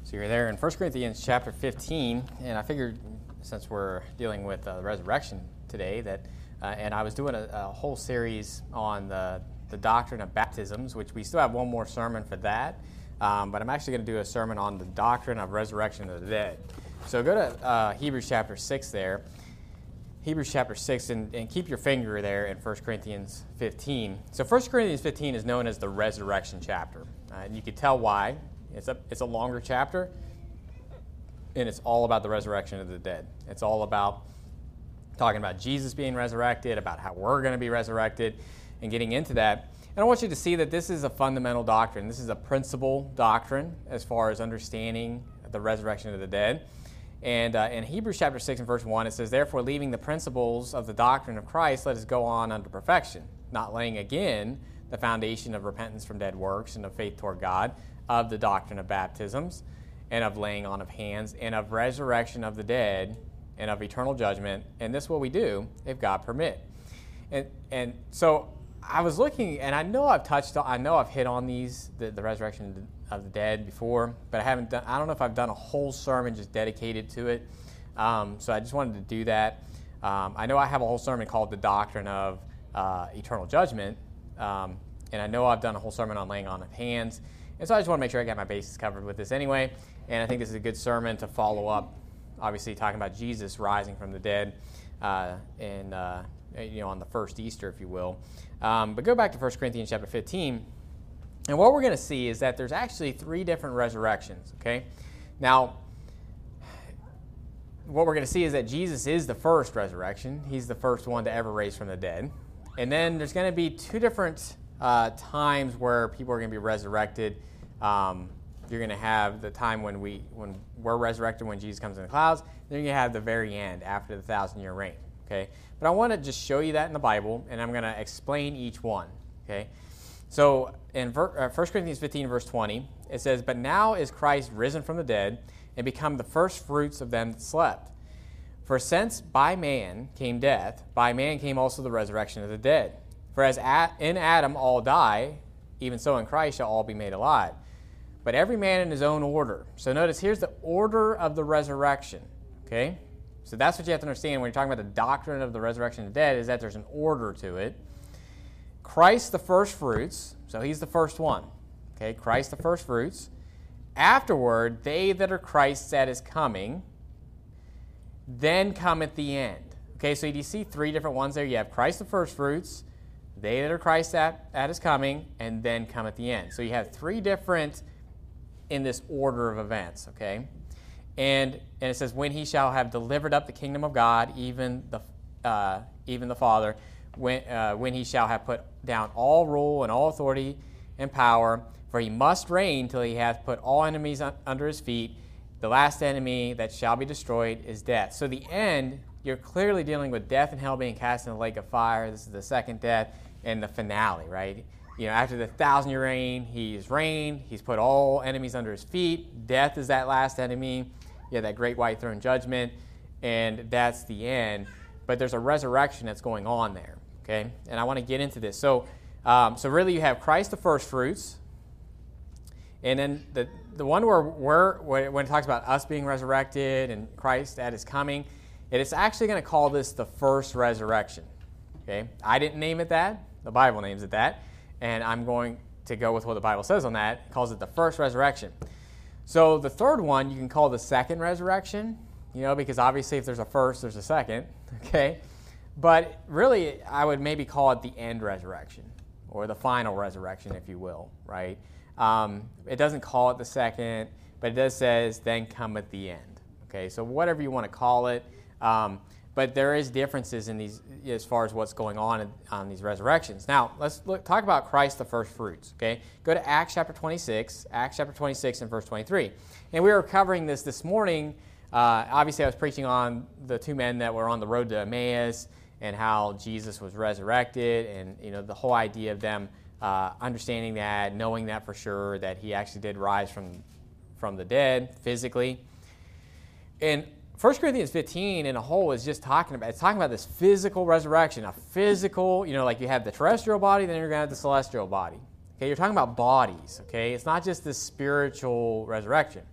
So you're there in 1 Corinthians chapter 15, and I figured since we're dealing with the resurrection today that, and I was doing a whole series on the doctrine of baptisms, which we still have one more sermon for that, but I'm actually going to do a sermon on the doctrine of resurrection of the dead. So go to Hebrews chapter 6 there. Hebrews chapter 6, and keep your finger there in 1 Corinthians 15. So 1 Corinthians 15 is known as the resurrection chapter, and you can tell why. It's a longer chapter, and it's all about the resurrection of the dead. It's all about talking about Jesus being resurrected, about how we're going to be resurrected, and getting into that. And I want you to see that this is a fundamental doctrine. This is a principal doctrine as far as understanding the resurrection of the dead. And in Hebrews chapter 6 and verse 1, it says, "Therefore, leaving the principles of the doctrine of Christ, let us go on unto perfection, not laying again the foundation of repentance from dead works and of faith toward God, of the doctrine of baptisms, and of laying on of hands, and of resurrection of the dead, and of eternal judgment. And this will we do, if God permit." And so I was looking, and I know I've hit on these, the resurrection of the dead before, but I don't know if I've done a whole sermon just dedicated to it. So I just wanted to do that. I know I have a whole sermon called The Doctrine of Eternal Judgment, and I know I've done a whole sermon on laying on of hands. And so I just want to make sure I got my bases covered with this anyway. And I think this is a good sermon to follow up, obviously talking about Jesus rising from the dead, and on the first Easter, if you will. But go back to 1 Corinthians chapter 15. And what we're going to see is that there's actually three different resurrections, okay? Now, what we're going to see is that Jesus is the first resurrection. He's the first one to ever raise from the dead. And then there's going to be two different times where people are going to be resurrected. You're going to have the time when we're resurrected, when Jesus comes in the clouds. Then you're going to have the very end after the 1,000-year reign, okay? But I want to just show you that in the Bible, and I'm going to explain each one, okay? So in 1 Corinthians 15, verse 20, it says, "But now is Christ risen from the dead and become the first fruits of them that slept. For since by man came death, by man came also the resurrection of the dead. For as in Adam all die, even so in Christ shall all be made alive. But every man in his own order." So notice, here's the order of the resurrection, okay? So that's what you have to understand when you're talking about the doctrine of the resurrection of the dead, is that there's an order to it. Christ the first fruits, so he's the first one, okay? Christ the first fruits. Afterward, they that are Christ's at his coming, then come at the end. Okay, so do you see three different ones there? You have Christ the first fruits, they that are Christ at his coming, and then come at the end. So you have three different in this order of events, okay? And it says, "When he shall have delivered up the kingdom of God, even the Father, when he shall have put down all rule and all authority and power, for he must reign till he hath put all enemies under his feet. The last enemy that shall be destroyed is death." So the end, you're clearly dealing with death and hell being cast in the lake of fire. This is the second death and the finale, right? After the 1,000-year reign, he's reigned. He's put all enemies under his feet. Death is that last enemy. You have that great white throne judgment, and that's the end. But there's a resurrection that's going on there, okay? And I want to get into this. So really you have Christ the first fruits, and then the one when it talks about us being resurrected and Christ at his coming, it's actually going to call this the first resurrection, okay? I didn't name it that. The Bible names it that. And I'm going to go with what the Bible says on that. It calls it the first resurrection. So the third one you can call the second resurrection, because obviously if there's a first, there's a second, okay? But really, I would maybe call it the end resurrection, or the final resurrection, if you will, right? It doesn't call it the second, but it does says, "Then come at the end." Okay, so whatever you want to call it. But there is differences in these as far as what's going on these resurrections. Now, let's talk about Christ the first fruits, okay? Go to Acts chapter 26, and verse 23. And we were covering this morning. Obviously, I was preaching on the two men that were on the road to Emmaus and how Jesus was resurrected, and the whole idea of them understanding that, knowing that for sure, that he actually did rise from the dead physically. And 1 Corinthians 15 in a whole is just talking about this physical resurrection, a physical, like you have the terrestrial body, then you're going to have the celestial body. Okay, you're talking about bodies, okay? It's not just this spiritual resurrection.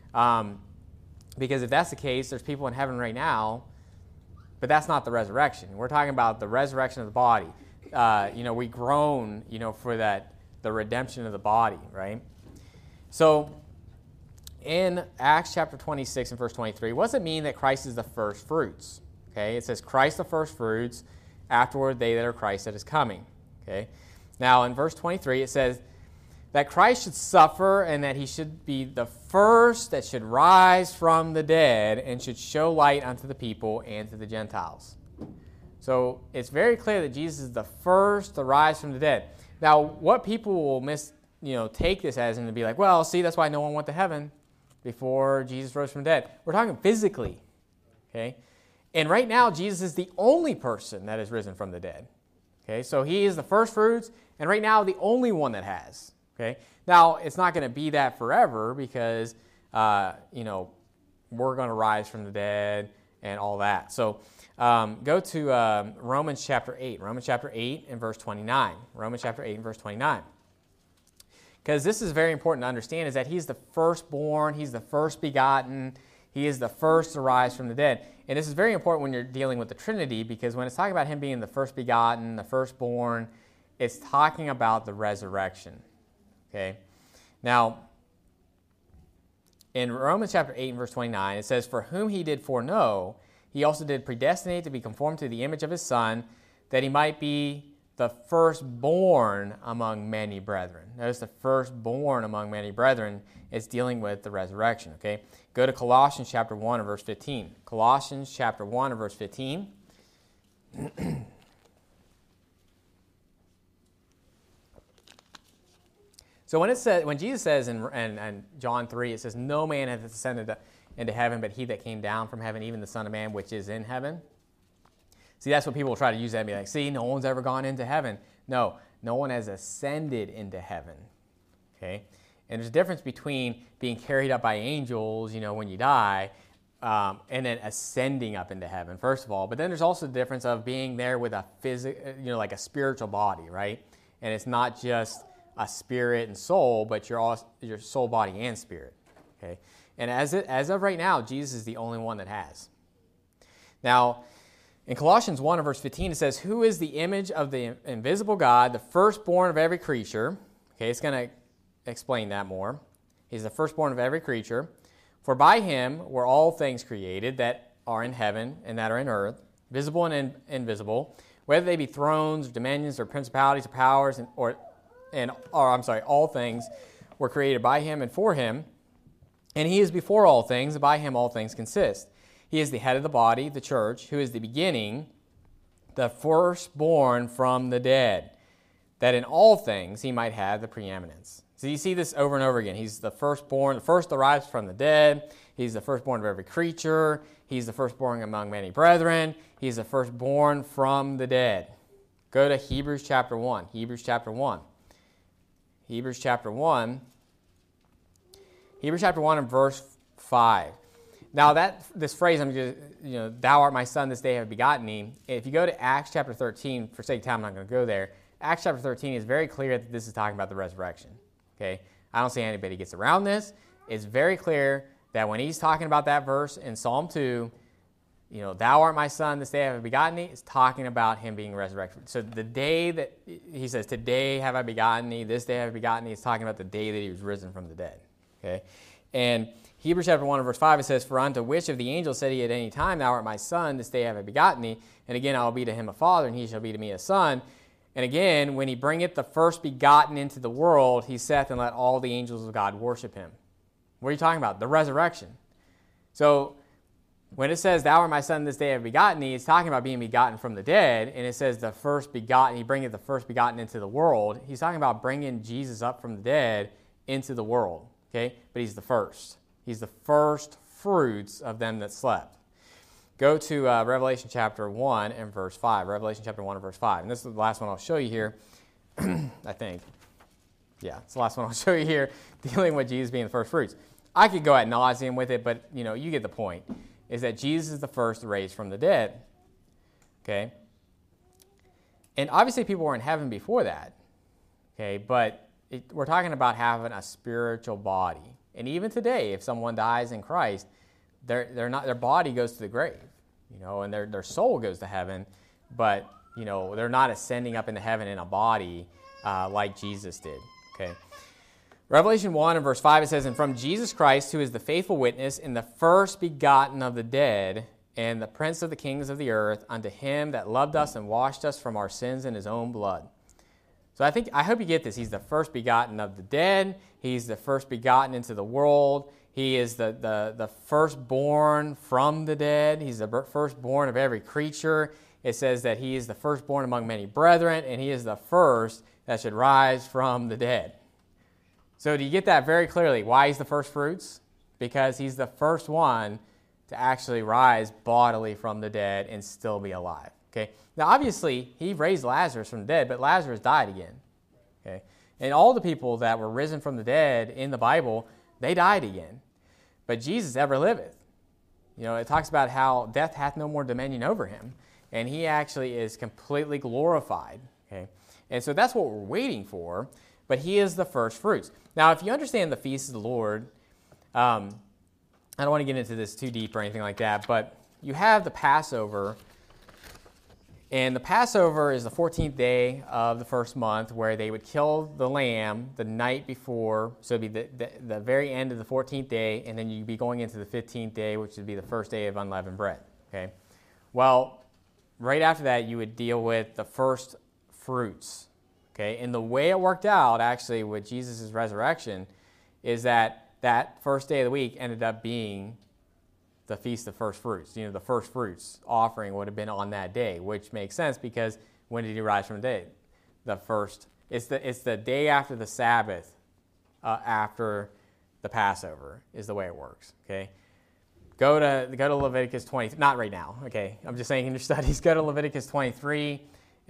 Because if that's the case, there's people in heaven right now, but that's not the resurrection. We're talking about the resurrection of the body. We groan, for the redemption of the body, right? So in Acts chapter 26 and verse 23, what does it mean that Christ is the first fruits? Okay, it says Christ the first fruits, afterward they that are Christ that is coming. Okay, now in verse 23 it says that Christ should suffer and that he should be the first that should rise from the dead and should show light unto the people and to the Gentiles. So it's very clear that Jesus is the first to rise from the dead. Now, what people will take this as and to be like, well, see, that's why no one went to heaven before Jesus rose from the dead. We're talking physically, okay? And right now, Jesus is the only person that has risen from the dead, okay? So he is the first fruits, and right now, the only one that has, okay? Now, it's not going to be that forever because, we're going to rise from the dead and all that. So go to Romans chapter 8. Romans chapter 8 and verse 29. Romans chapter 8 and verse 29. Because this is very important to understand, is that he's the firstborn, he's the first begotten, he is the first to rise from the dead. And this is very important when you're dealing with the Trinity, because when it's talking about him being the first begotten, the firstborn, it's talking about the resurrection. Okay? Now, in Romans chapter 8 and verse 29, it says, "For whom he did foreknow, he also did predestinate to be conformed to the image of his Son, that he might be the firstborn among many brethren." Notice the firstborn among many brethren is dealing with the resurrection, okay? Go to Colossians chapter 1 and verse 15. Colossians chapter 1 and verse 15. So when Jesus says in John 3, it says, "No man hath ascended into heaven, but he that came down from heaven, even the Son of Man, which is in heaven." See, that's what people will try to use that and be like, see, no one's ever gone into heaven. No one has ascended into heaven, okay? And there's a difference between being carried up by angels, when you die, and then ascending up into heaven, first of all. But then there's also the difference of being there with a like a spiritual body, right? And it's not just a spirit and soul, but your soul, body, and spirit, okay? And as of right now, Jesus is the only one that has. Now, in Colossians 1 verse 15, it says, "Who is the image of the invisible God, the firstborn of every creature." Okay, it's going to explain that more. He's the firstborn of every creature. "For by him were all things created that are in heaven and that are in earth, visible and invisible, whether they be thrones, or dominions, or principalities, or powers, all things were created by him and for him. And he is before all things, and by him all things consist. He is the head of the body, the church, who is the beginning, the firstborn from the dead, that in all things he might have the preeminence." So you see this over and over again. He's the firstborn, the first to rise from the dead. He's the firstborn of every creature. He's the firstborn among many brethren. He's the firstborn from the dead. Go to Hebrews chapter 1. Hebrews chapter 1. Hebrews chapter 1. Hebrews chapter 1 and verse 5. Now this phrase, I'm just, "Thou art my son, this day have I begotten thee." If you go to Acts chapter 13, for sake of time, I'm not going to go there. Acts chapter 13 is very clear that this is talking about the resurrection. Okay, I don't see anybody gets around this. It's very clear that when he's talking about that verse in Psalm 2, "Thou art my son, this day have I begotten thee," is talking about him being resurrected. So the day that he says, "Today have I begotten thee, this day have I begotten thee," is talking about the day that he was risen from the dead. Okay, and Hebrews chapter 1 and verse 5, it says, "For unto which of the angels said he at any time, Thou art my son, this day have I begotten thee? And again, I will be to him a father, and he shall be to me a son. And again, when he bringeth the first begotten into the world, he saith, and let all the angels of God worship him." What are you talking about? The resurrection. So when it says, "Thou art my son, this day have I begotten thee," it's talking about being begotten from the dead. And it says the first begotten, he bringeth the first begotten into the world. He's talking about bringing Jesus up from the dead into the world. Okay? But he's the first. He's the first fruits of them that slept. Go to Revelation chapter 1 and verse 5. Revelation chapter 1 and verse 5. And this is the last one I'll show you here, I think. Yeah, it's the last one I'll show you here, dealing with Jesus being the first fruits. I could go ad nauseum with it, but you get the point, is that Jesus is the first raised from the dead. Okay? And obviously people were in heaven before that. Okay, but we're talking about having a spiritual body. And even today, if someone dies in Christ, their body goes to the grave, and their soul goes to heaven, but they're not ascending up into heaven in a body like Jesus did. Okay. Revelation 1 and verse 5, it says, "And from Jesus Christ, who is the faithful witness and the first begotten of the dead, and the prince of the kings of the earth, unto him that loved us and washed us from our sins in his own blood." So I hope you get this. He's the first begotten of the dead. He's the first begotten into the world. He is the firstborn from the dead. He's the firstborn of every creature. It says that he is the firstborn among many brethren, and he is the first that should rise from the dead. So do you get that very clearly? Why he's the first fruits? Because he's the first one to actually rise bodily from the dead and still be alive. Okay. Now, obviously, he raised Lazarus from the dead, but Lazarus died again. Okay. And all the people that were risen from the dead in the Bible, they died again. But Jesus ever liveth. It talks about how death hath no more dominion over him, and he actually is completely glorified. Okay. And so that's what we're waiting for, but he is the first fruits. Now, if you understand the feast of the Lord, I don't want to get into this too deep or anything like that, but you have the Passover, and the Passover is the 14th day of the first month, where they would kill the lamb the night before, so it'd be the very end of the 14th day, and then you'd be going into the 15th day, which would be the first day of unleavened bread. Okay. Well, right after that, you would deal with the first fruits. Okay, and the way it worked out, actually, with Jesus' resurrection, is that first day of the week ended up being the Feast of First Fruits. The first fruits offering would have been on that day, which makes sense because when did he rise from the dead? It's the day after the Sabbath, after the Passover is the way it works. Okay, go to Leviticus 20. Not right now. Okay, I'm just saying in your studies, go to Leviticus 23.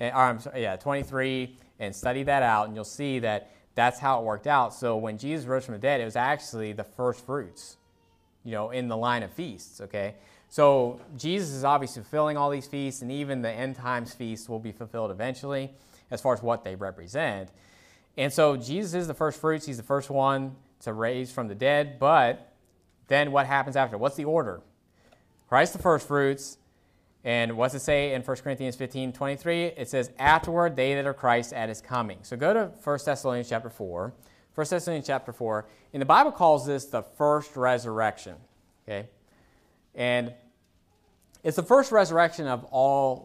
23, and study that out, and you'll see that that's how it worked out. So when Jesus rose from the dead, it was actually the first fruits, in the line of feasts, okay? So Jesus is obviously fulfilling all these feasts, and even the end times feasts will be fulfilled eventually as far as what they represent. And so Jesus is the first fruits. He's the first one to raise from the dead, but then what happens after? What's the order? Christ the first fruits. And what's it say in 1 Corinthians 15:23? It says, "Afterward, they that are Christ at his coming." So go to 1 Thessalonians chapter 4. 1 Thessalonians chapter 4. And the Bible calls this the first resurrection. Okay? And it's the first resurrection of all,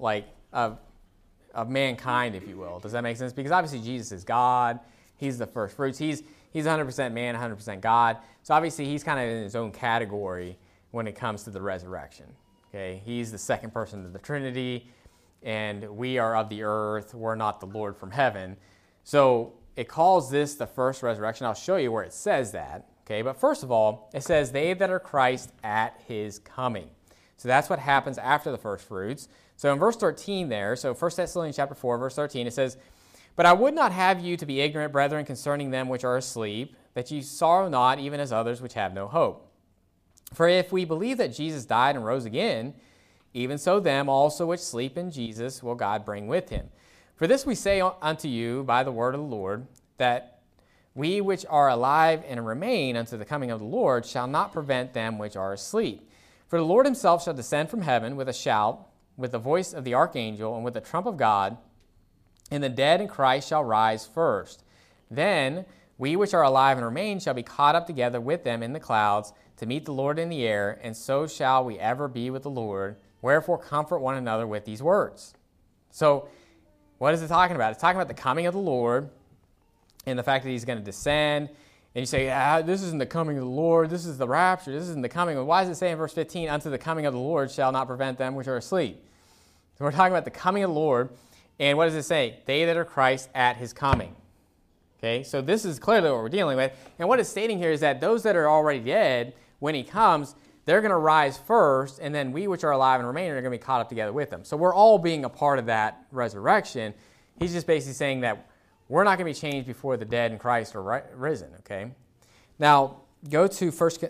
of mankind, if you will. Does that make sense? Because obviously Jesus is God. He's the first fruits. He's 100% man, 100% God. So obviously he's kind of in his own category when it comes to the resurrection. Okay, he's the second person of the Trinity, and we are of the earth. We're not the Lord from heaven. So it calls this the first resurrection. I'll show you where it says that. Okay, but first of all, it says, "They that are Christ at his coming." So that's what happens after the first fruits. So in verse 13 there, so 1 Thessalonians chapter 4, verse 13, it says, "But I would not have you to be ignorant, brethren, concerning them which are asleep, that ye sorrow not, even as others which have no hope. For if we believe that Jesus died and rose again, even so them also which sleep in Jesus will God bring with him. For this we say unto you by the word of the Lord, that we which are alive and remain unto the coming of the Lord shall not prevent them which are asleep. For the Lord himself shall descend from heaven with a shout, with the voice of the archangel, and with the trump of God, and the dead in Christ shall rise first. Then we which are alive and remain shall be caught up together with them in the clouds to meet the Lord in the air, and so shall we ever be with the Lord. Wherefore comfort one another with these words." So what is it talking about? It's talking about the coming of the Lord and the fact that he's going to descend. And you say, this isn't the coming of the Lord. This is the rapture. This isn't the coming. Why does it say in verse 15, "Unto the coming of the Lord shall not prevent them which are asleep"? So we're talking about the coming of the Lord. And what does it say? "They that are Christ at his coming." Okay, so this is clearly what we're dealing with. And what it's stating here is that those that are already dead, when he comes, they're going to rise first, and then we which are alive and remain are going to be caught up together with them. So we're all being a part of that resurrection. He's just basically saying that we're not going to be changed before the dead in Christ are risen, okay? Now, go to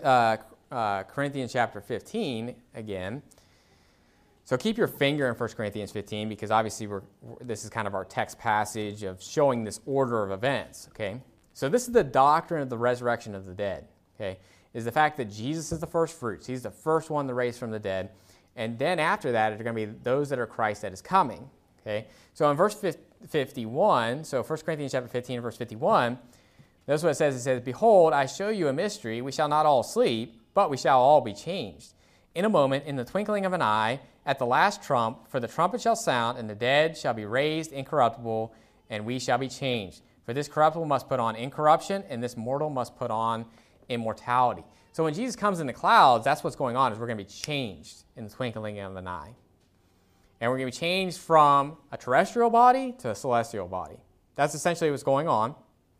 1 Corinthians chapter 15 again. So keep your finger in 1 Corinthians 15 because obviously this is kind of our text passage of showing this order of events, okay? So this is the doctrine of the resurrection of the dead, okay, is the fact that Jesus is the first fruits. He's the first one to raise from the dead. And then after that, are going to be those that are Christ that is coming. Okay? So in verse 51, so 1 Corinthians chapter 15, verse 51, notice what it says. It says, "Behold, I show you a mystery. We shall not all sleep, but we shall all be changed. In a moment, in the twinkling of an eye, at the last trump, for the trumpet shall sound, and the dead shall be raised incorruptible, and we shall be changed. For this corruptible must put on incorruption, and this mortal must put on immortality." So when Jesus comes in the clouds, that's what's going on, is we're going to be changed in the twinkling of an eye. And we're going to be changed from a terrestrial body to a celestial body. That's essentially what's going on.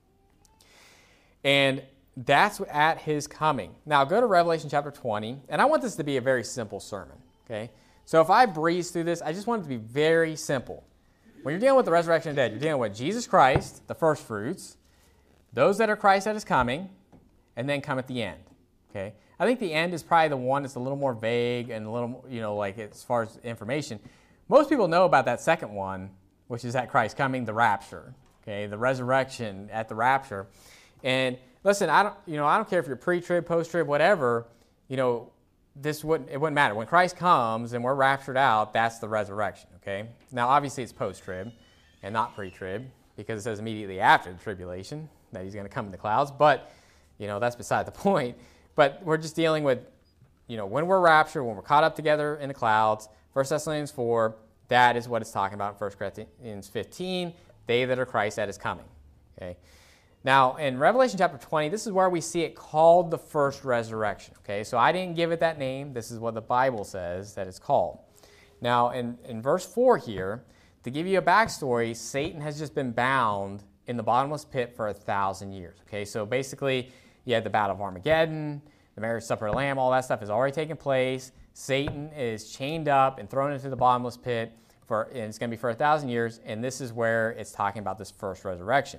And that's at his coming. Now go to Revelation chapter 20, and I want this to be a very simple sermon. Okay? So if I breeze through this, I just want it to be very simple. When you're dealing with the resurrection of the dead, you're dealing with Jesus Christ, the first fruits, those that are Christ that is coming, and then come at the end. Okay? I think the end is probably the one that's a little more vague and a little, like as far as information. Most people know about that second one, which is at Christ coming, the rapture. Okay? The resurrection at the rapture. And listen, I don't care if you're pre-trib, post-trib, whatever, it wouldn't matter. When Christ comes and we're raptured out, that's the resurrection, okay? Now, obviously, it's post-trib and not pre-trib, because it says immediately after the tribulation that he's going to come in the clouds, but, that's beside the point. But we're just dealing with, when we're raptured, when we're caught up together in the clouds. 1 Thessalonians 4, that is what it's talking about in 1 Corinthians 15, they that are Christ that is coming, okay? Now, in Revelation chapter 20, this is where we see it called the first resurrection. Okay, so I didn't give it that name. This is what the Bible says that it's called. Now, in verse 4 here, to give you a backstory, Satan has just been bound in the bottomless pit for 1,000 years. Okay, so basically, you had the Battle of Armageddon, the marriage supper of the Lamb, all that stuff has already taken place. Satan is chained up and thrown into the bottomless pit, and it's going to be for 1,000 years, and this is where it's talking about this first resurrection.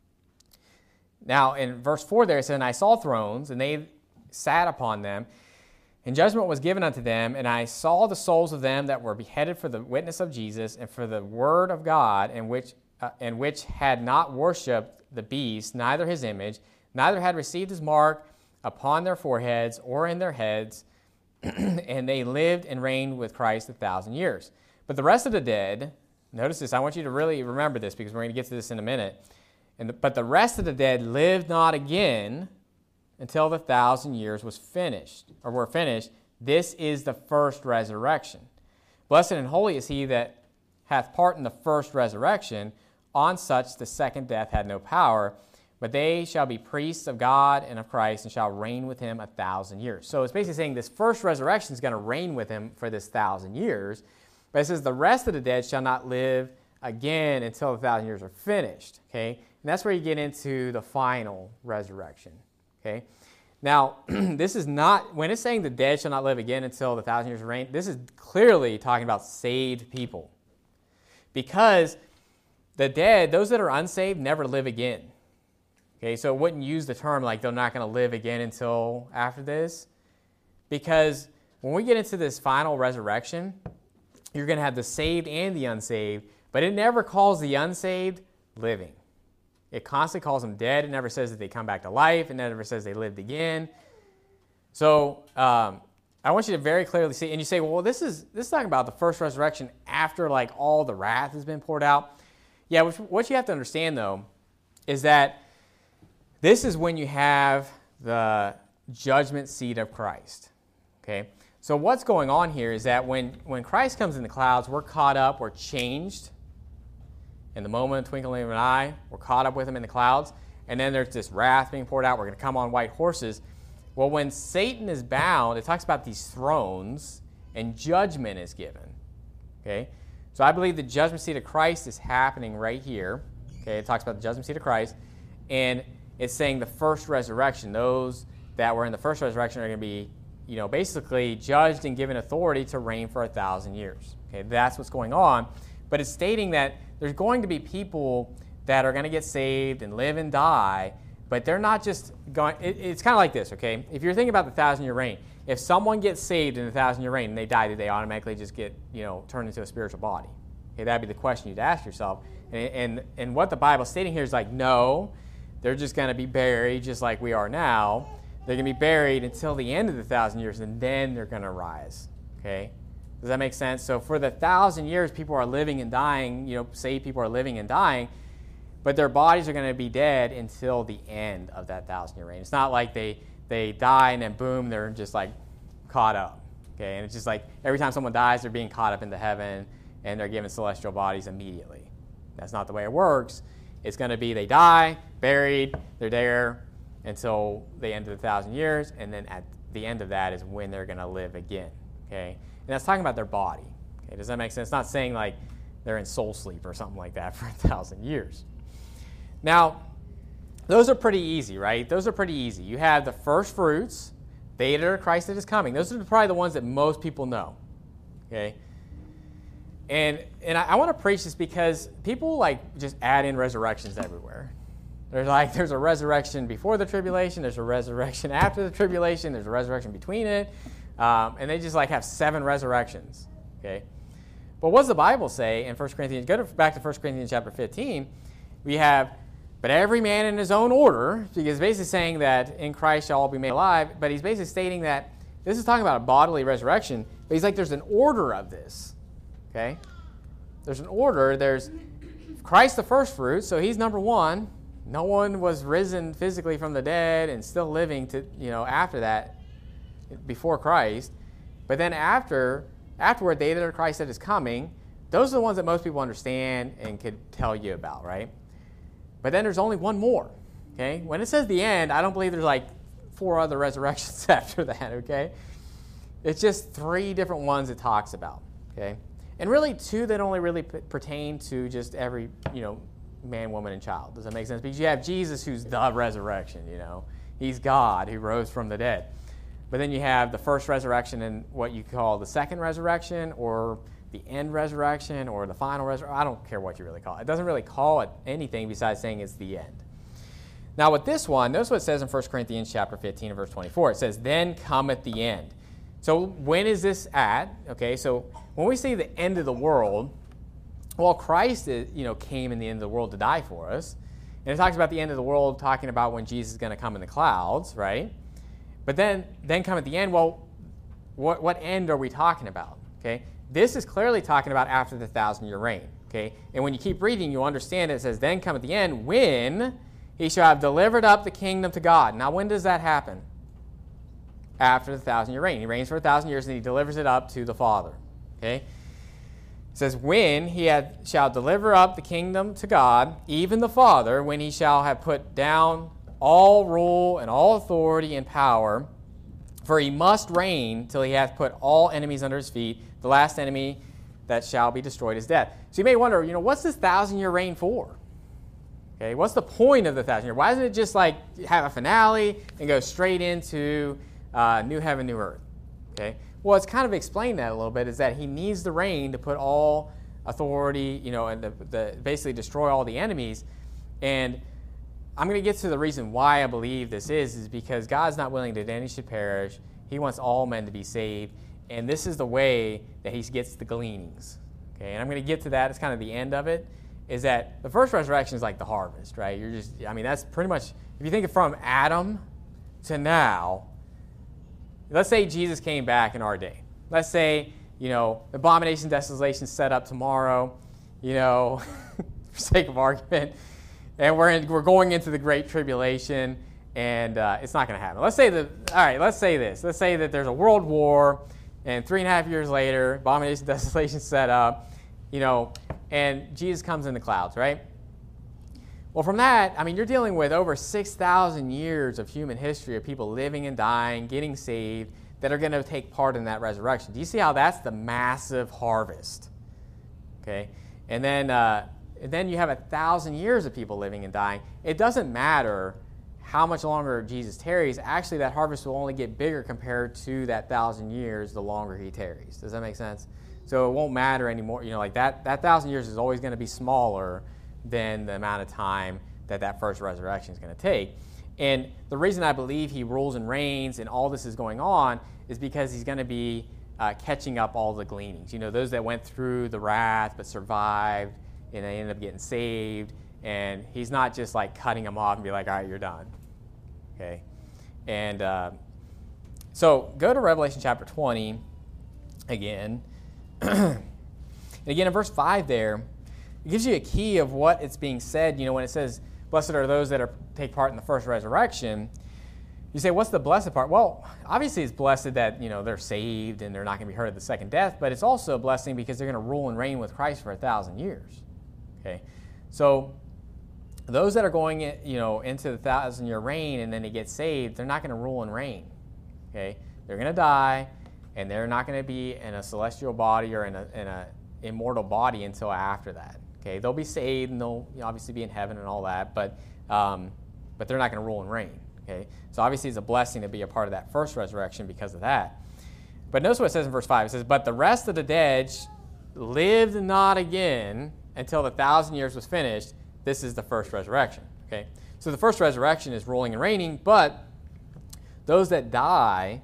Now, in verse 4 there, it says, "And I saw thrones, and they sat upon them, and judgment was given unto them. And I saw the souls of them that were beheaded for the witness of Jesus and for the word of God, and which had not worshipped the beast, neither his image, neither had received his mark upon their foreheads or in their heads. And they lived and reigned with Christ 1,000 years. But the rest of the dead," notice this, I want you to really remember this because we're going to get to this in a minute. "But the rest of the dead lived not again until the 1,000 years were finished. This is the first resurrection. Blessed and holy is he that hath part in the first resurrection. On such the second death had no power. But they shall be priests of God and of Christ, and shall reign with him 1,000 years." So it's basically saying this first resurrection is going to reign with him for this 1,000 years. But it says the rest of the dead shall not live again until the 1,000 years are finished. Okay? And that's where you get into the final resurrection, okay? Now, this is not, when it's saying the dead shall not live again until the 1,000 years reign, this is clearly talking about saved people. Because the dead, those that are unsaved, never live again. Okay, so it wouldn't use the term like they're not going to live again until after this. Because when we get into this final resurrection, you're going to have the saved and the unsaved, but it never calls the unsaved living. It constantly calls them dead. It never says that they come back to life. It never says they lived again. So I want you to very clearly see, and you say, well, this is talking about the first resurrection after like all the wrath has been poured out. Yeah, what you have to understand though is that this is when you have the judgment seat of Christ. Okay, so what's going on here is that when Christ comes in the clouds, we're caught up, we're changed. In the moment, twinkling of an eye, we're caught up with him in the clouds. And then there's this wrath being poured out. We're going to come on white horses. Well, when Satan is bound, it talks about these thrones, and judgment is given. Okay? So I believe the judgment seat of Christ is happening right here. Okay? It talks about the judgment seat of Christ. And it's saying the first resurrection. Those that were in the first resurrection are going to be, basically judged and given authority to reign for 1,000 years. Okay? That's what's going on. But it's stating that there's going to be people that are going to get saved and live and die, but they're not just going, it's kind of like this, okay? If you're thinking about the 1,000-year reign, if someone gets saved in the 1,000-year reign and they die, do they automatically just get, turned into a spiritual body? Okay, that'd be the question you'd ask yourself. And what the Bible's stating here is like, no, they're just going to be buried just like we are now. They're going to be buried until the end of the 1,000 years, and then they're going to rise. Okay? Does that make sense? So for the 1,000 years, people are living and dying. Saved people are living and dying, but their bodies are going to be dead until the end of that 1,000-year reign. It's not like they die and then boom, they're just like caught up. Okay? And it's just like every time someone dies, they're being caught up into heaven, and they're given celestial bodies immediately. That's not the way it works. It's going to be they die, buried, they're there until the end of the 1,000 years, and then at the end of that is when they're going to live again. Okay? And that's talking about their body. Okay? Does that make sense? It's not saying like they're in soul sleep or something like that for 1,000 years. Now, those are pretty easy, right? Those are pretty easy. You have the first fruits, they that are Christ that is coming. Those are probably the ones that most people know. Okay? And I want to preach this because people like just add in resurrections everywhere. There's a resurrection before the tribulation, there's a resurrection after the tribulation, there's a resurrection between it, and they just like have 7 resurrections. Okay, but what does the Bible say in 1 Corinthians? Back to 1 Corinthians chapter 15. We have, but every man in his own order, because basically saying that in Christ shall all be made alive, but he's basically stating that this is talking about a bodily resurrection, but he's like there's an order of this. Okay? There's an order. There's Christ the first fruit, so he's number 1. No one was risen physically from the dead and still living after that, before Christ. But then afterward, they that are Christ that is coming, those are the ones that most people understand and could tell you about, right? But then there's only one more. Okay? When it says the end, I don't believe there's like 4 other resurrections after that, okay? It's just 3 different ones it talks about, okay? And really 2 that only really pertain to just every, man, woman, and child. Does that make sense? Because you have Jesus, who's the resurrection, He's God who rose from the dead. But then you have the first resurrection and what you call the second resurrection, or the end resurrection, or the final resurrection. I don't care what you really call it. It doesn't really call it anything besides saying it's the end. Now with this one, notice what it says in 1 Corinthians chapter 15 and verse 24. It says, then cometh the end. So when is this at? Okay, so when we say the end of the world, well, Christ came in the end of the world to die for us. And it talks about the end of the world, talking about when Jesus is going to come in the clouds, right? But then come at the end, well, what end are we talking about? Okay, this is clearly talking about after the 1,000-year reign. Okay, and when you keep reading, you'll understand it says, then come at the end, when he shall have delivered up the kingdom to God. Now, when does that happen? After the 1,000-year reign. He reigns for 1,000 years, and he delivers it up to the Father. Okay? It says, when he shall deliver up the kingdom to God, even the Father, when he shall have put down all rule and all authority and power, for he must reign till he hath put all enemies under his feet. The last enemy that shall be destroyed is death. So you may wonder, what's this 1,000-year reign for? Okay, what's the point of the 1,000-year? Why doesn't it just like have a finale and go straight into new heaven, new earth? Okay. Well, it's kind of explained that a little bit, is that he needs the reign to put all authority, and basically destroy all the enemies. And I'm going to get to the reason why I believe this is because God's not willing that any should perish. He wants all men to be saved. And this is the way that he gets the gleanings. Okay, and I'm going to get to that. It's kind of the end of it, is that the first resurrection is like the harvest, right? That's pretty much, if you think of from Adam to now, let's say Jesus came back in our day. Let's say, abomination, desolation set up tomorrow, for sake of argument, and we're going into the Great Tribulation, and it's not going to happen. Let's say this. Let's say that there's a world war, and 3.5 years later, abomination, desolation set up, and Jesus comes in the clouds, right? Well, from that, you're dealing with over 6,000 years of human history of people living and dying, getting saved, that are going to take part in that resurrection. Do you see how that's the massive harvest? Okay, and then you have 1,000 years of people living and dying. It doesn't matter how much longer Jesus tarries. Actually, that harvest will only get bigger compared to that 1,000 years the longer he tarries. Does that make sense? So it won't matter anymore. That 1,000 years is always going to be smaller than the amount of time that first resurrection is going to take. And the reason I believe he rules and reigns and all this is going on is because he's going to be catching up all the gleanings. Those that went through the wrath but survived, and they ended up getting saved. And he's not just like cutting them off and be like, all right, you're done. Okay? And so go to Revelation chapter 20 again. And again, in verse 5 there, it gives you a key of what it's being said. When it says, blessed are those that take part in the first resurrection, you say, what's the blessed part? Well, obviously it's blessed that, they're saved and they're not going to be hurt at the second death, but it's also a blessing because they're going to rule and reign with Christ for 1,000 years. Okay? So those that are going, into the 1,000-year reign and then they get saved, they're not going to rule and reign. Okay? They're going to die, and they're not going to be in a celestial body or in a immortal body until after that. Okay? They'll be saved, and they'll obviously be in heaven and all that, but they're not going to rule and reign. Okay? So obviously it's a blessing to be a part of that first resurrection because of that. But notice what it says in verse 5. It says, but the rest of the dead lived not again until the 1,000 years was finished. This is the first resurrection. Okay? So the first resurrection is ruling and reigning, but those that die,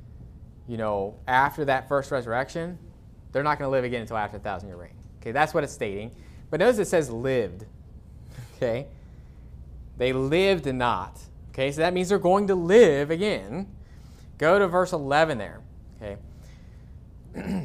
after that first resurrection, they're not going to live again until after the 1,000-year reign. Okay? That's what it's stating. But notice it says lived. Okay? They lived not. Okay, so that means they're going to live again. Go to verse 11 there. Okay.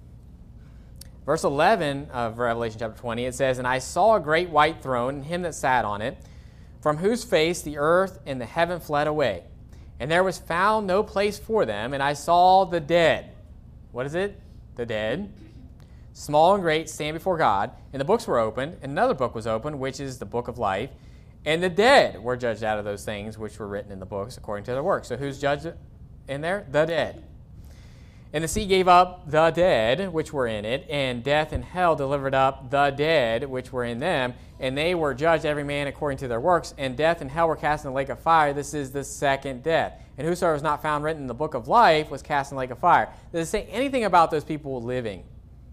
Verse 11 of Revelation chapter 20, it says, and I saw a great white throne and him that sat on it, from whose face the earth and the heaven fled away. And there was found no place for them, and I saw the dead. What is it? The dead. Small and great stand before God, and the books were opened, and another book was opened, which is the book of life. And the dead were judged out of those things which were written in the books according to their works. So who's judged in there? The dead. And the sea gave up the dead which were in it, and death and hell delivered up the dead which were in them, and they were judged every man according to their works, and death and hell were cast in the lake of fire. This is the second death. And whosoever was not found written in the book of life was cast in the lake of fire. Does it say anything about those people living?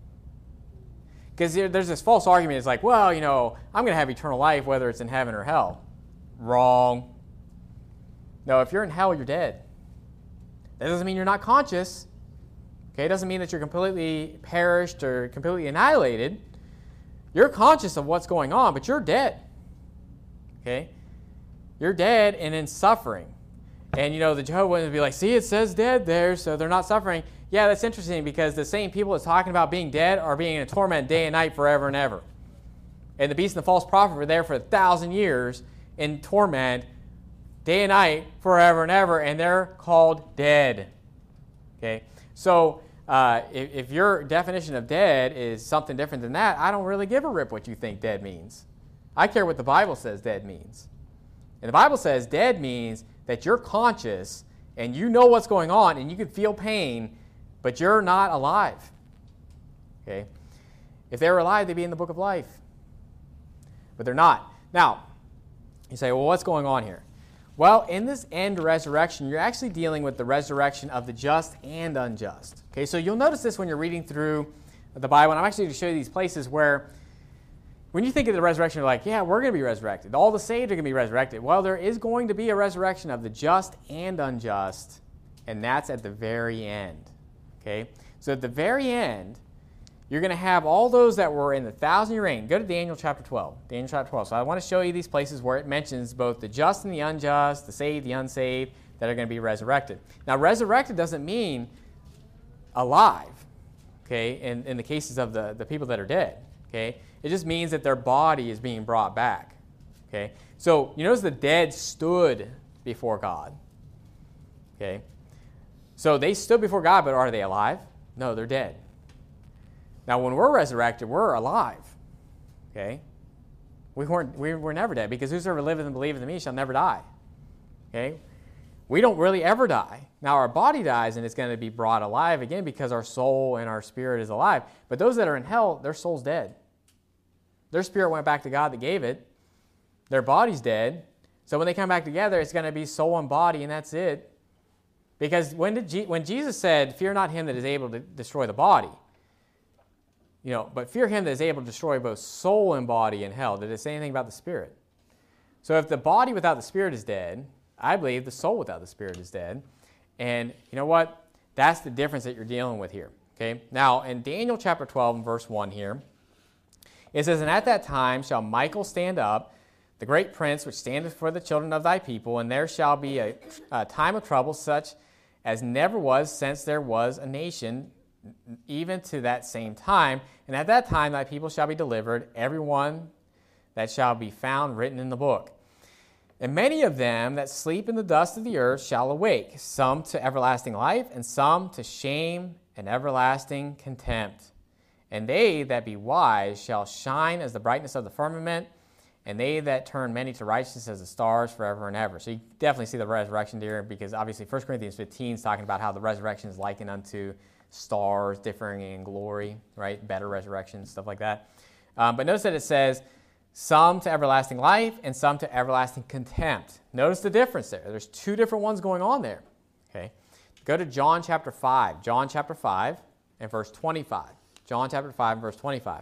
Because there's this false argument. It's like, well, I'm going to have eternal life whether it's in heaven or hell. Wrong. No, if you're in hell, you're dead. That doesn't mean you're not conscious. Okay, it doesn't mean that you're completely perished or completely annihilated. You're conscious of what's going on, but you're dead. Okay? You're dead and in suffering. And, the Jehovah's Witnesses would be like, see, it says dead there, so they're not suffering. Yeah, that's interesting because the same people that's talking about being dead are being in torment day and night forever and ever. And the beast and the false prophet were there for 1,000 years in torment day and night forever and ever, and they're called dead. Okay? So if your definition of dead is something different than that, I don't really give a rip what you think dead means. I care what the Bible says dead means. And the Bible says dead means that you're conscious and you know what's going on and you can feel pain, but you're not alive. Okay? If they were alive, they'd be in the book of life. But they're not. Now, you say, well, what's going on here? Well, in this end resurrection, you're actually dealing with the resurrection of the just and unjust. Okay, so you'll notice this when you're reading through the Bible, and I'm actually going to show you these places where when you think of the resurrection, you're like, yeah, we're going to be resurrected. All the saved are going to be resurrected. Well, there is going to be a resurrection of the just and unjust, and that's at the very end. Okay, so at the very end, you're going to have all those that were in the 1,000-year reign. Go to Daniel chapter 12. Daniel chapter 12. So I want to show you these places where it mentions both the just and the unjust, the saved, the unsaved, that are going to be resurrected. Now, resurrected doesn't mean alive, okay, in the cases of the people that are dead, okay? It just means that their body is being brought back, okay? So you notice the dead stood before God, okay? So they stood before God, but are they alive? No, they're dead. Now, when we're resurrected, we're alive, okay? We're never dead, because whosoever liveth and believeth in me shall never die, okay? We don't really ever die. Now, our body dies, and it's going to be brought alive again because our soul and our spirit is alive. But those that are in hell, their soul's dead. Their spirit went back to God that gave it. Their body's dead. So when they come back together, it's going to be soul and body, and that's it. Because when Jesus said, fear not him that is able to destroy the body, but fear him that is able to destroy both soul and body in hell, did it say anything about the spirit? So if the body without the spirit is dead, I believe the soul without the spirit is dead. And you know what? That's the difference that you're dealing with here. Okay. Now, in Daniel chapter 12 and verse 1 here, it says, and at that time shall Michael stand up, the great prince which standeth for the children of thy people, and there shall be a time of trouble such as never was since there was a nation, even to that same time. And at that time thy people shall be delivered, every one that shall be found written in the book. And many of them that sleep in the dust of the earth shall awake, some to everlasting life, and some to shame and everlasting contempt. And they that be wise shall shine as the brightness of the firmament, and they that turn many to righteousness as the stars forever and ever. So you definitely see the resurrection here, because obviously 1 Corinthians 15 is talking about how the resurrection is likened unto stars differing in glory, right? Better resurrection, stuff like that. But notice that it says, some to everlasting life and some to everlasting contempt. Notice the difference there. There's two different ones going on there. Okay, go to John chapter 5. John chapter 5 and verse 25. John chapter 5 and verse 25.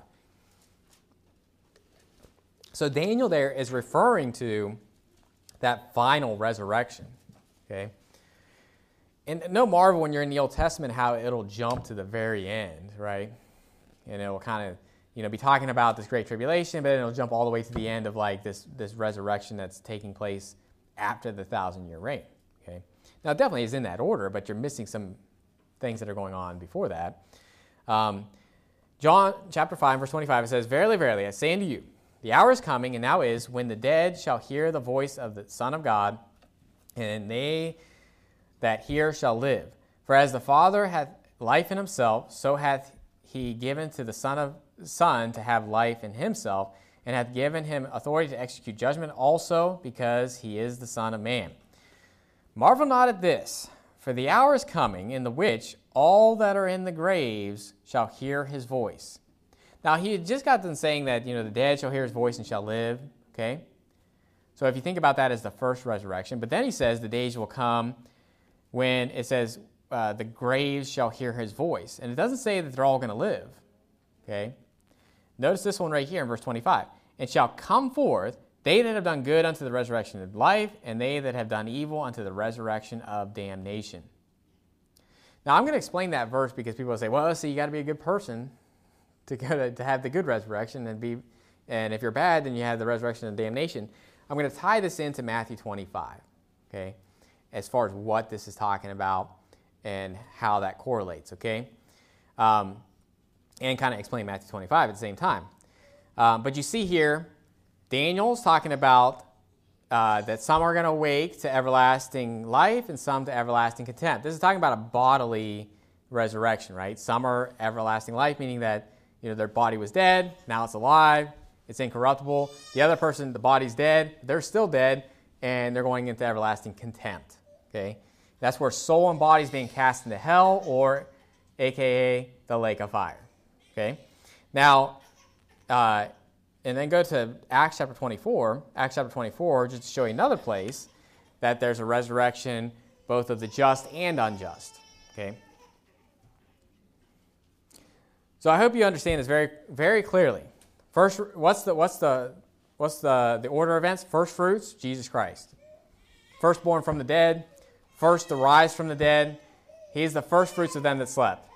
So Daniel there is referring to that final resurrection. Okay, and no marvel when you're in the Old Testament how it'll jump to the very end, right? And it'll kind of be talking about this great tribulation, but then it'll jump all the way to the end of like this resurrection that's taking place after the 1,000-year reign. Okay, now it definitely is in that order, but you're missing some things that are going on before that. John chapter 5, verse 25, it says, Verily, verily, I say unto you, the hour is coming, and now is, when the dead shall hear the voice of the Son of God, and they that hear shall live. For as the Father hath life in himself, so hath he given to the Son to have life in himself, and hath given him authority to execute judgment also, because he is the Son of Man. Marvel not at this, for the hour is coming, in the which all that are in the graves shall hear his voice. Now, he had just got done saying that, the dead shall hear his voice and shall live, okay? So if you think about that as the first resurrection, but then he says the days will come when it says the graves shall hear his voice. And it doesn't say that they're all going to live, okay? Notice this one right here in verse 25. And shall come forth they that have done good unto the resurrection of life, and they that have done evil unto the resurrection of damnation. Now, I'm going to explain that verse because people will say, well, see, you got to be a good person to have the good resurrection, and if you're bad, then you have the resurrection of damnation. I'm going to tie this into Matthew 25, okay, as far as what this is talking about and how that correlates, okay, and kind of explain Matthew 25 at the same time. But you see here, Daniel's talking about that some are going to awake to everlasting life and some to everlasting contempt. This is talking about a bodily resurrection, right? Some are everlasting life, meaning that their body was dead, now it's alive, it's incorruptible. The other person, the body's dead, they're still dead, and they're going into everlasting contempt. Okay, that's where soul and body is being cast into hell, or AKA the lake of fire. Okay, now, and then go to Acts chapter 24. Acts chapter 24, just to show you another place that there's a resurrection both of the just and unjust. Okay. So I hope you understand this very, very clearly. First, what's the order of events? First fruits, Jesus Christ. Firstborn from the dead, first to rise from the dead. He's the first fruits of them that slept.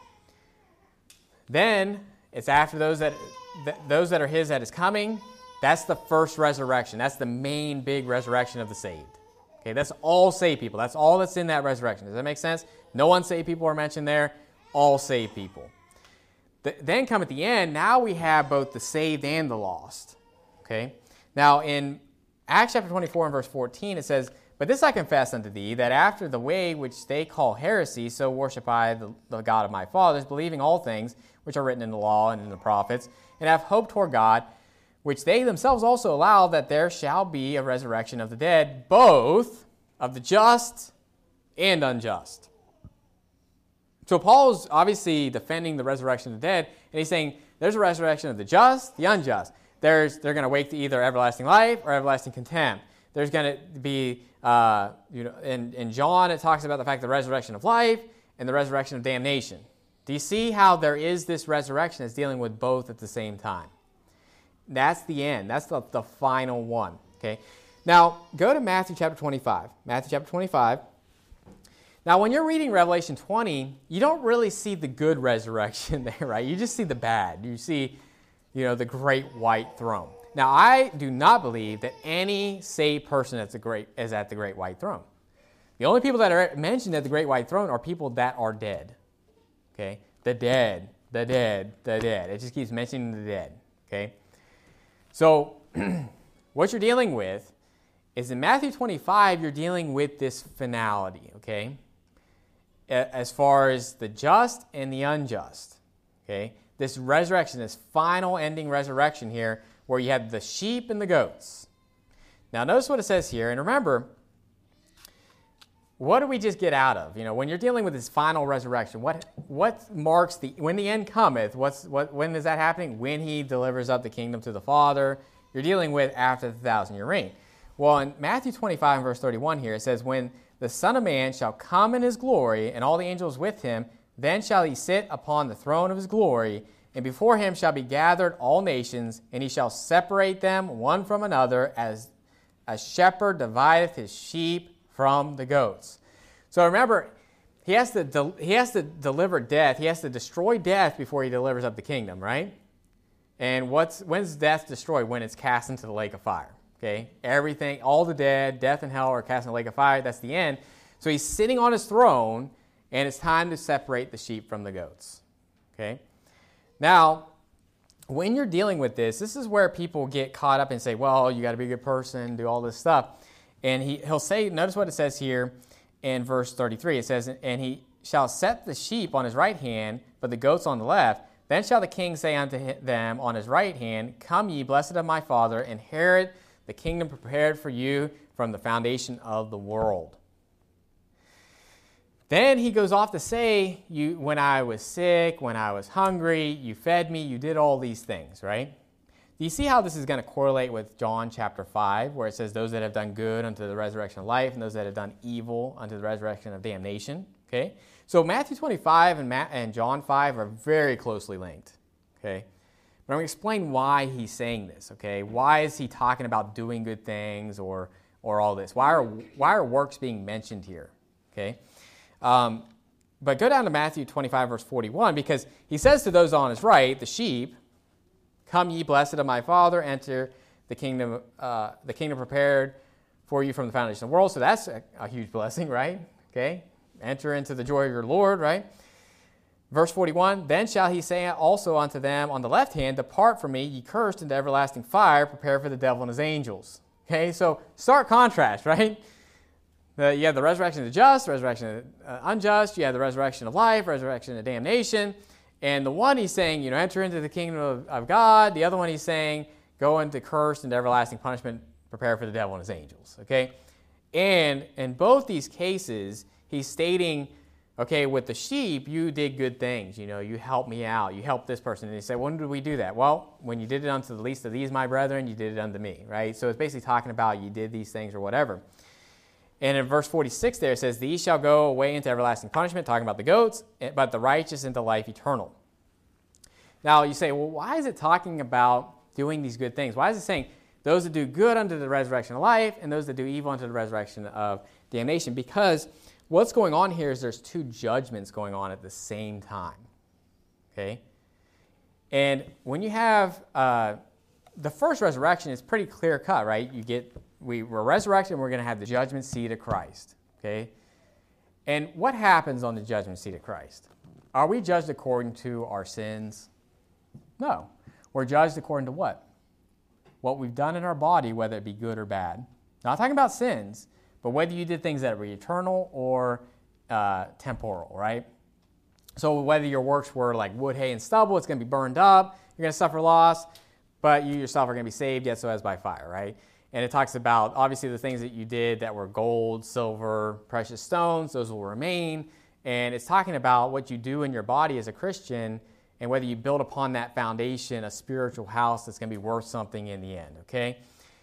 Then it's after those that are his that is coming. That's the first resurrection. That's the main big resurrection of the saved. Okay, that's all saved people. That's all that's in that resurrection. Does that make sense? No unsaved people are mentioned there. All saved people. Then come at the end, now we have both the saved and the lost. Okay? Now in Acts chapter 24 and verse 14, it says, But this I confess unto thee, that after the way which they call heresy, so worship I the God of my fathers, believing all things which are written in the law and in the prophets, and have hope toward God, which they themselves also allow, that there shall be a resurrection of the dead, both of the just and unjust. So Paul's obviously defending the resurrection of the dead, and he's saying there's a resurrection of the just, the unjust. They're going to wake to either everlasting life or everlasting contempt. There's going to be, in John it talks about the fact the resurrection of life and the resurrection of damnation. Do you see how there is this resurrection that's dealing with both at the same time? That's the end. That's the final one. Okay. Now go to Matthew chapter 25. Matthew chapter 25. Now, when you're reading Revelation 20, you don't really see the good resurrection there, right? You just see the bad. You see, the great white throne. Now, I do not believe that any saved person is at the great white throne. The only people that are mentioned at the great white throne are people that are dead. Okay? The dead, the dead, the dead. It just keeps mentioning the dead. Okay? So, what you're dealing with is in Matthew 25, you're dealing with this finality. Okay? As far as the just and the unjust. Okay? This resurrection, this final ending resurrection here, where you have the sheep and the goats. Now, notice what it says here. And remember, what do we just get out of? When you're dealing with this final resurrection, what marks when the end cometh? When is that happening? When he delivers up the kingdom to the Father. You're dealing with after the 1,000-year reign. Well, in Matthew 25 and verse 31 here, it says, when the Son of Man shall come in his glory, and all the angels with him, then shall he sit upon the throne of his glory, and before him shall be gathered all nations, and he shall separate them one from another, as a shepherd divideth his sheep from the goats. So remember, he has to deliver death. He has to destroy death before he delivers up the kingdom, right? And when's death destroyed? When it's cast into the lake of fire. Okay? Everything, all the dead, death and hell are cast in the lake of fire. That's the end. So he's sitting on his throne, and it's time to separate the sheep from the goats. Okay? Now, when you're dealing with this is where people get caught up and say, well, you got to be a good person, do all this stuff. And he'll say, notice what it says here in verse 33. It says, and he shall set the sheep on his right hand, but the goats on the left. Then shall the king say unto them on his right hand, come ye, blessed of my Father, inherit the kingdom prepared for you from the foundation of the world. Then he goes off to say, when I was sick, when I was hungry, you fed me, you did all these things, right? Do you see how this is going to correlate with John chapter 5, where it says, those that have done good unto the resurrection of life, and those that have done evil unto the resurrection of damnation? Okay? So Matthew 25 and John 5 are very closely linked. Okay? But I'm going to explain why he's saying this. Okay? Why is he talking about doing good things or all this? Why are works being mentioned here? Okay? But go down to Matthew 25, verse 41, because he says to those on his right, the sheep, come ye, blessed of my Father, enter the kingdom prepared for you from the foundation of the world. So that's a huge blessing, right? Okay? Enter into the joy of your Lord, right? Verse 41, then shall he say also unto them on the left hand, depart from me, ye cursed, into everlasting fire, prepared for the devil and his angels. Okay? So stark contrast, right? You have the resurrection of the just, resurrection of the unjust. You have the resurrection of life, resurrection of damnation. And the one he's saying, enter into the kingdom of God. The other one he's saying, go into cursed and everlasting punishment, prepare for the devil and his angels. Okay? And in both these cases, he's stating, okay, with the sheep, you did good things. You helped me out. You helped this person. And he said, when did we do that? Well, when you did it unto the least of these, my brethren, you did it unto me, right? So it's basically talking about you did these things or whatever. And in verse 46 there, it says, these shall go away into everlasting punishment, talking about the goats, but the righteous into life eternal. Now, you say, well, why is it talking about doing these good things? Why is it saying those that do good unto the resurrection of life and those that do evil unto the resurrection of damnation? Because what's going on here is there's two judgments going on at the same time. Okay? And when you have the first resurrection, it's pretty clear cut, right? We're resurrected and we're going to have the judgment seat of Christ. Okay? And what happens on the judgment seat of Christ? Are we judged according to our sins? No. We're judged according to what? What we've done in our body, whether it be good or bad. Not talking about sins, but whether you did things that were eternal or temporal, right? So whether your works were like wood, hay, and stubble, it's going to be burned up, you're going to suffer loss, but you yourself are going to be saved, yet so as by fire, right? And it talks about, obviously, the things that you did that were gold, silver, precious stones, those will remain. And it's talking about what you do in your body as a Christian and whether you build upon that foundation a spiritual house that's going to be worth something in the end, okay?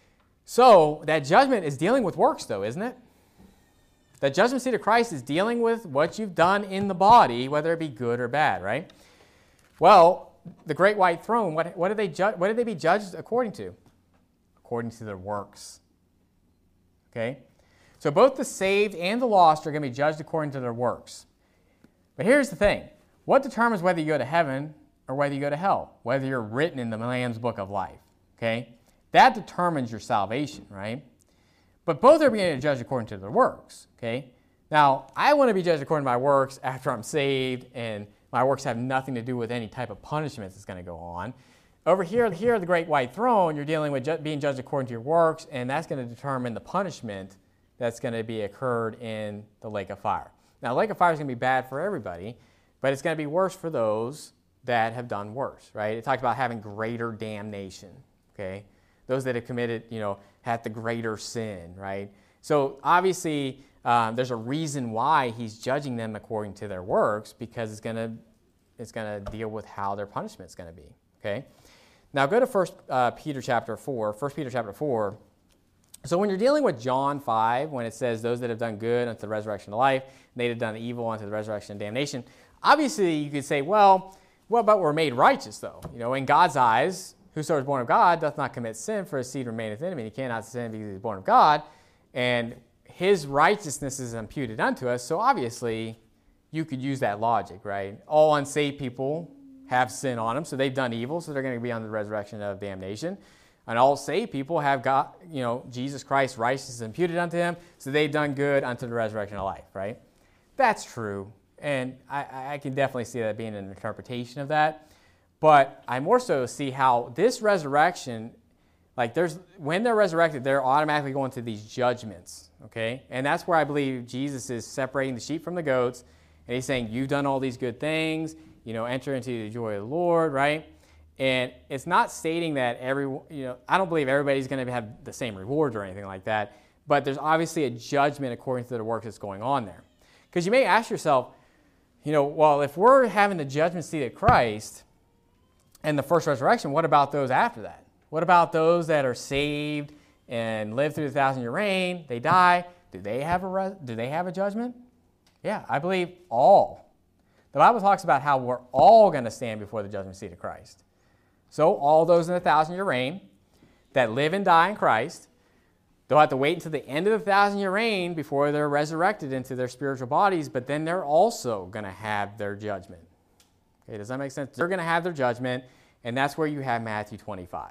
So that judgment is dealing with works, though, isn't it? That judgment seat of Christ is dealing with what you've done in the body, whether it be good or bad, right? Well, the great white throne, what did they be judged according to? According to their works. Okay? So both the saved and the lost are going to be judged according to their works. But here's the thing. What determines whether you go to heaven or whether you go to hell? Whether you're written in the Lamb's book of life. Okay? that determines your salvation, right? But both are being judged according to their works, okay? Now, I want to be judged according to my works after I'm saved, and my works have nothing to do with any type of punishment that's going to go on. Over here at the great white throne, you're dealing with being judged according to your works, and that's going to determine the punishment that's going to be occurred in the lake of fire. Now, the lake of fire is going to be bad for everybody, but it's going to be worse for those that have done worse, right? It talks about having greater damnation, okay? Those that have committed, had the greater sin, right? So obviously, there's a reason why he's judging them according to their works, because it's going to deal with how their punishment is going to be, okay? Now go to 1 Peter chapter 4. 1 Peter chapter 4. So when you're dealing with John 5, when it says those that have done good unto the resurrection of life, and they that have done evil unto the resurrection and damnation, obviously you could say, well, what about we're made righteous though? In God's eyes, whosoever is born of God doth not commit sin, for his seed remaineth in him, and he cannot sin because he is born of God, and his righteousness is imputed unto us. So obviously you could use that logic, right? All unsaved people have sin on them, so they've done evil, so they're going to be on the resurrection of damnation. And all saved people have got, Jesus Christ's righteousness imputed unto him, so they've done good unto the resurrection of life, right? That's true, and I can definitely see that being an interpretation of that. But I more so see how this resurrection, when they're resurrected, they're automatically going to these judgments, okay? And that's where I believe Jesus is separating the sheep from the goats, and he's saying, you've done all these good things, enter into the joy of the Lord, right? And it's not stating that I don't believe everybody's going to have the same rewards or anything like that, but there's obviously a judgment according to the work that's going on there. Because you may ask yourself, well, if we're having the judgment seat of Christ and the first resurrection, what about those after that? What about those that are saved and live through the 1,000-year reign? They die. Do they have a judgment? Yeah, I believe all. The Bible talks about how we're all going to stand before the judgment seat of Christ. So all those in the 1,000-year reign that live and die in Christ, they'll have to wait until the end of the 1,000-year reign before they're resurrected into their spiritual bodies, but then they're also going to have their judgment. Okay, does that make sense? They're going to have their judgment, and that's where you have Matthew 25.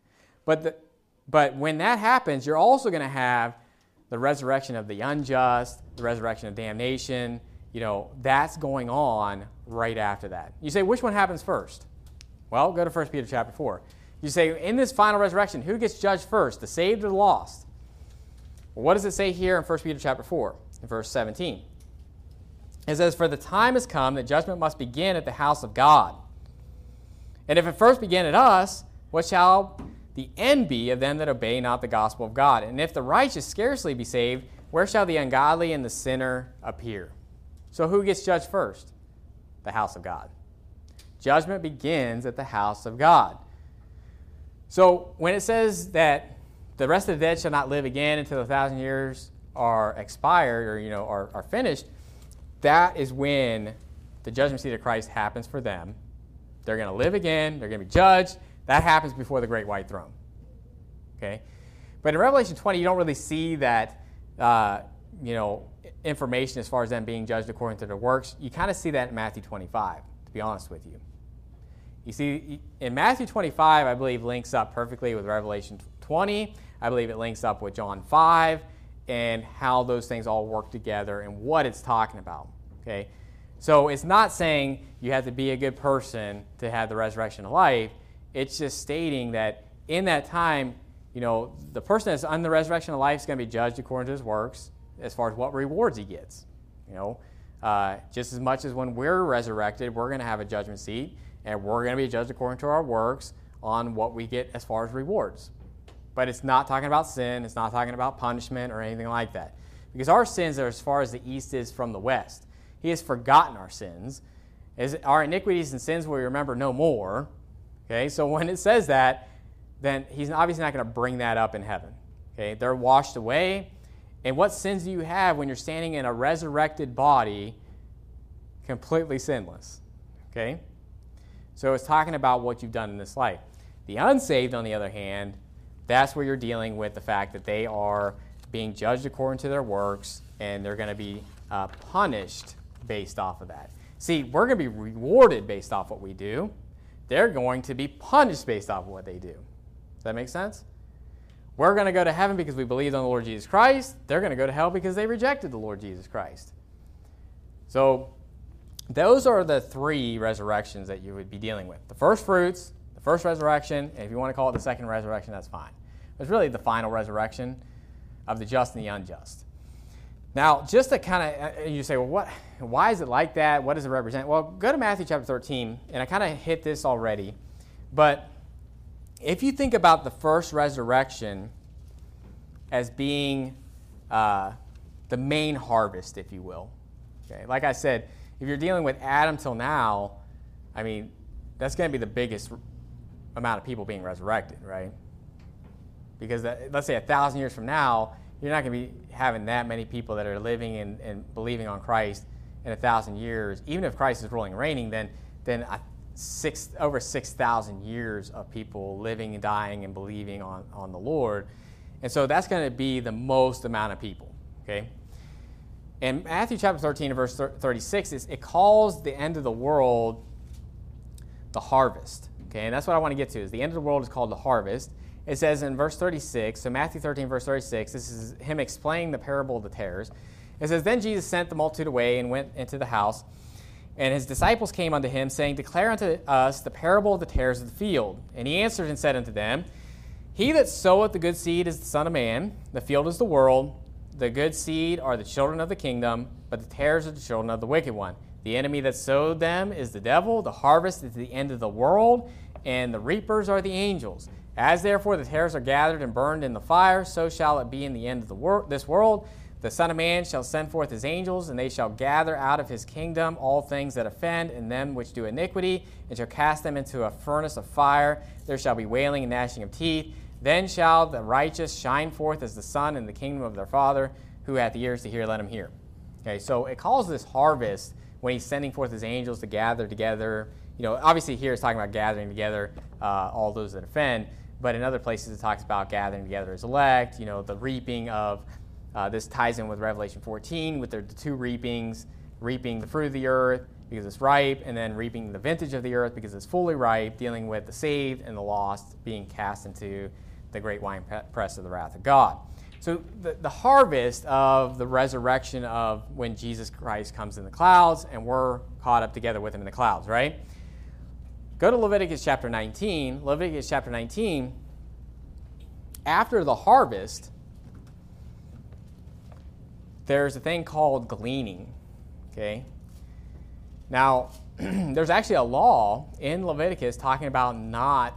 But when that happens, you're also going to have the resurrection of the unjust, the resurrection of damnation. That's going on right after that. You say, which one happens first? Well, go to 1 Peter chapter 4. You say, in this final resurrection, who gets judged first, the saved or the lost? Well, what does it say here in 1 Peter chapter 4, in verse 17? It says, for the time has come that judgment must begin at the house of God. And if it first began at us, what shall the end be of them that obey not the gospel of God? And if the righteous scarcely be saved, where shall the ungodly and the sinner appear? So who gets judged first? The house of God. Judgment begins at the house of God. So when it says that the rest of the dead shall not live again until 1,000 years are expired or are finished, that is when the judgment seat of Christ happens for them. They're going to live again. They're going to be judged. That happens before the great white throne. Okay? But in Revelation 20, you don't really see that, information as far as them being judged according to their works. You kind of see that in Matthew 25, to be honest with you. You see, in Matthew 25, I believe links up perfectly with Revelation 20. I believe it links up with John 5 and how those things all work together and what it's talking about. Okay? So it's not saying you have to be a good person to have the resurrection of life. It's just stating that in that time, the person that's on the resurrection of life is going to be judged according to his works as far as what rewards he gets. Just as much as when we're resurrected, we're going to have a judgment seat, and we're going to be judged according to our works on what we get as far as rewards. But it's not talking about sin. It's not talking about punishment or anything like that. Because our sins are as far as the east is from the west. He has forgotten our sins. Our iniquities and sins will remember no more. Okay, so when it says that, then he's obviously not going to bring that up in heaven. Okay, they're washed away. And what sins do you have when you're standing in a resurrected body completely sinless? Okay? So it's talking about what you've done in this life. The unsaved, on the other hand, that's where you're dealing with the fact that they are being judged according to their works, and they're going to be punished based off of that. See, we're going to be rewarded based off what we do. They're going to be punished based off of what they do. Does that make sense? we're going to go to heaven because we believed on the Lord Jesus Christ. They're going to go to hell because they rejected the Lord Jesus Christ. So those are the three resurrections that you would be dealing with. The first fruits, the first resurrection, and if you want to call it the second resurrection, that's fine. It's really the final resurrection of the just and the unjust. Now, just to kind of, you say, well, why is it like that? What does it represent? Well, go to Matthew chapter 13, and I kind of hit this already. But if you think about the first resurrection as being the main harvest, if you will, okay, like I said, if you're dealing with Adam till now, I mean, that's going to be the biggest amount of people being resurrected, right? Because let's say 1,000 years from now, you're not going to be having that many people that are living and believing on Christ in 1,000 years. Even if Christ is ruling and reigning, then over 6,000 years of people living and dying and believing on the Lord. And so that's going to be the most amount of people, okay? And Matthew chapter 13 and verse 36, it calls the end of the world the harvest, okay? And that's what I want to get to, is the end of the world is called the harvest. It says in verse 36, so Matthew 13, verse 36, this is him explaining the parable of the tares. It says, Then Jesus sent the multitude away and went into the house, and his disciples came unto him, saying, Declare unto us the parable of the tares of the field. And he answered and said unto them, He that soweth the good seed is the Son of Man, the field is the world, the good seed are the children of the kingdom, but the tares are the children of the wicked one. The enemy that sowed them is the devil, the harvest is the end of the world, and the reapers are the angels. As therefore the tares are gathered and burned in the fire, so shall it be in the end of this world. The Son of Man shall send forth his angels, and they shall gather out of his kingdom all things that offend, and them which do iniquity, and shall cast them into a furnace of fire. There shall be wailing and gnashing of teeth. Then shall the righteous shine forth as the sun in the kingdom of their Father. Who hath ears to hear, let him hear. Okay, so it calls this harvest when he's sending forth his angels to gather together. You know, obviously here it's talking about gathering together all those that offend. But in other places, it talks about gathering together as elect, you know, the reaping of, this ties in with Revelation 14, with the two reapings, reaping the fruit of the earth because it's ripe, and then reaping the vintage of the earth because it's fully ripe, dealing with the saved and the lost being cast into the great wine press of the wrath of God. So the harvest of the resurrection of when Jesus Christ comes in the clouds, and we're caught up together with him in the clouds, right? Go to Leviticus chapter 19. Leviticus chapter 19, after the harvest, there's a thing called gleaning, okay? Now, there's actually a law in Leviticus talking about not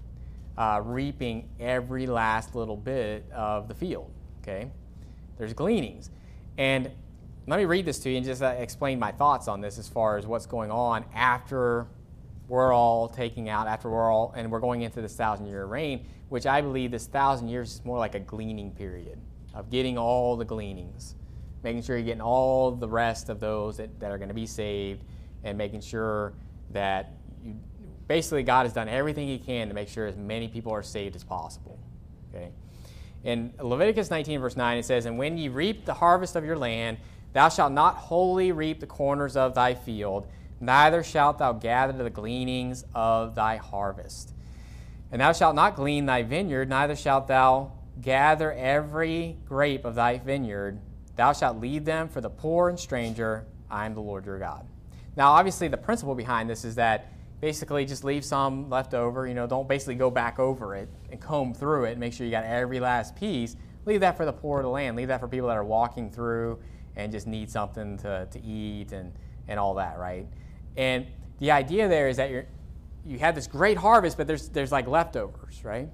reaping every last little bit of the field, okay? There's gleanings. And let me read this to you and just explain my thoughts on this as far as what's going on after we're all taking out, and we're going into this 1,000-year reign, which I believe this 1,000 years is more like a gleaning period of getting all the gleanings, making sure you're getting all the rest of those that are going to be saved, and making sure that basically God has done everything he can to make sure as many people are saved as possible. Okay. In Leviticus 19, verse 9, it says, And when ye reap the harvest of your land, thou shalt not wholly reap the corners of thy field, neither shalt thou gather the gleanings of thy harvest. And thou shalt not glean thy vineyard, neither shalt thou gather every grape of thy vineyard. Thou shalt leave them for the poor and stranger. I am the Lord your God. Now, obviously, the principle behind this is that basically just leave some left over. You know, don't basically go back over it and comb through it and make sure you got every last piece. Leave that for the poor of the land. Leave that for people that are walking through and just need something to eat and all that, right? And the idea there is that you have this great harvest, but there's like leftovers, right?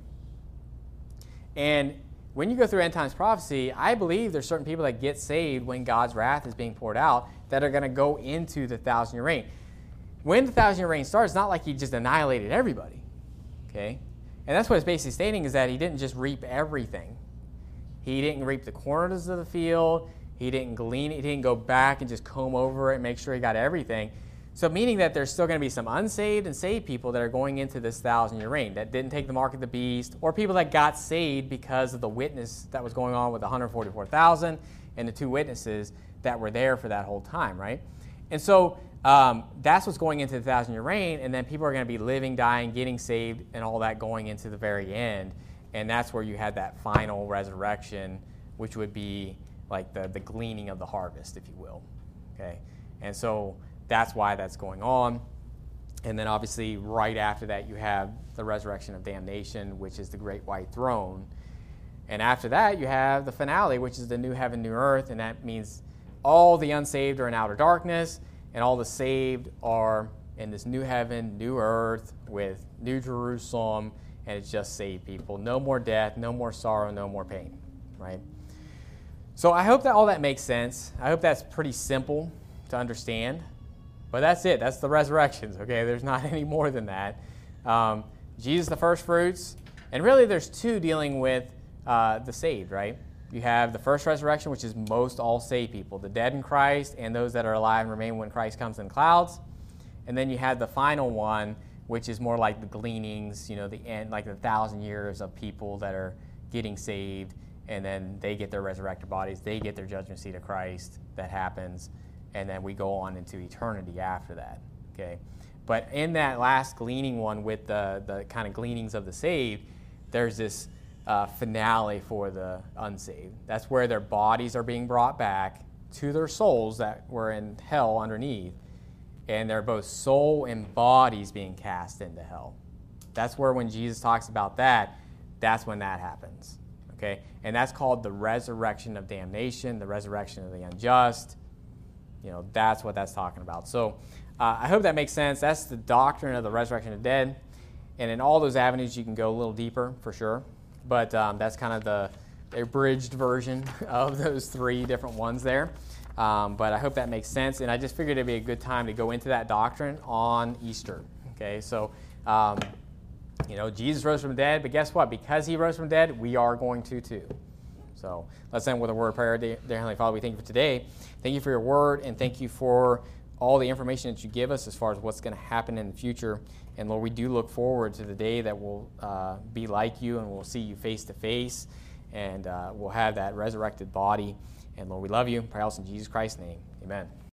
And when you go through end times prophecy, I believe there's certain people that get saved when God's wrath is being poured out that are going to go into the 1,000-year reign. When the 1,000-year reign starts, it's not like he just annihilated everybody, okay? And that's what it's basically stating, is that he didn't just reap everything. He didn't reap the corners of the field. He didn't glean it. He didn't go back and just comb over it and make sure he got everything. So meaning that there's still going to be some unsaved and saved people that are going into this 1,000-year reign that didn't take the mark of the beast, or people that got saved because of the witness that was going on with the 144,000 and the two witnesses that were there for that whole time, right? And so that's what's going into the 1,000-year reign, and then people are going to be living, dying, getting saved, and all that going into the very end. And that's where you had that final resurrection, which would be like the gleaning of the harvest, if you will. Okay? And so that's why that's going on. And then obviously right after that you have the resurrection of damnation, which is the great white throne. And after that you have the finale, which is the new heaven, new earth, and that means all the unsaved are in outer darkness, and all the saved are in this new heaven, new earth with New Jerusalem, and it's just saved people. No more death, no more sorrow, no more pain, right? So I hope that all that makes sense. I hope that's pretty simple to understand. But that's it. That's the resurrections, okay? There's not any more than that. Jesus, the first fruits. And really there's two dealing with the saved, right? You have the first resurrection, which is most all saved people, the dead in Christ and those that are alive and remain when Christ comes in clouds. And then you have the final one, which is more like the gleanings, the end, like the 1,000 years of people that are getting saved, and then they get their resurrected bodies. They get their judgment seat of Christ. That happens. And then we go on into eternity after that, okay? But in that last gleaning one with the kind of gleanings of the saved, there's this finale for the unsaved. That's where their bodies are being brought back to their souls that were in hell underneath, and they're both soul and bodies being cast into hell. That's where when Jesus talks about that, that's when that happens, okay? And that's called the resurrection of damnation, the resurrection of the unjust. That's what that's talking about. So I hope that makes sense. That's the doctrine of the resurrection of the dead. And in all those avenues, you can go a little deeper for sure. But that's kind of the abridged version of those three different ones there. But I hope that makes sense. And I just figured it'd be a good time to go into that doctrine on Easter. Okay, so, Jesus rose from the dead. But guess what? Because he rose from the dead, we are going to too. So let's end with a word of prayer. Dear Heavenly Father, we thank you for today. Thank you for your word, and thank you for all the information that you give us as far as what's going to happen in the future. And Lord, we do look forward to the day that we'll be like you, and we'll see you face to face, and we'll have that resurrected body. And Lord, we love you. Pray else in Jesus Christ's name. Amen.